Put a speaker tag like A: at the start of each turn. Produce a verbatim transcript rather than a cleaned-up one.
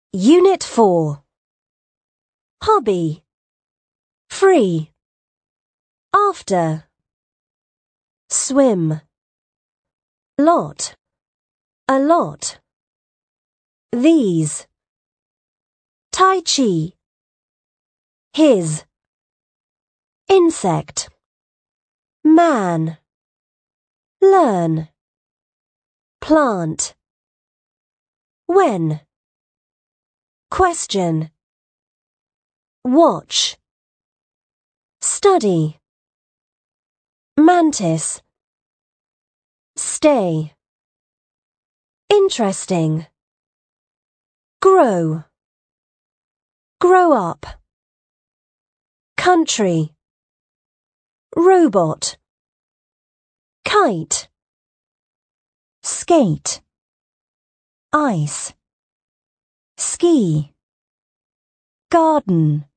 A: Unit four. Hobby. Free. After. Swim. Lot. A lot. These. Tai Chi. His. Insect. Man. Learn. Plant. When. Question. Watch. Study. Mantis. Stay. Interesting. Grow. Grow up. Country. Robot. Kite. Skate. Ice. Ski. Garden.